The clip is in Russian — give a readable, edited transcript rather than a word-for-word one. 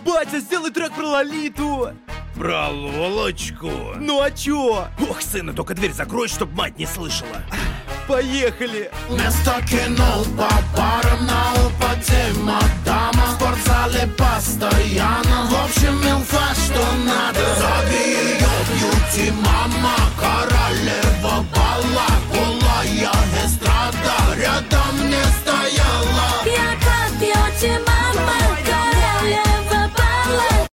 Батя, сделай трек про Лолиту. Про Лолочку. Ну а чё? Ох, сына, только дверь закрой, чтоб мать не слышала. Поехали. Место кинул по барам на упаде мадама. В спортзале постоянно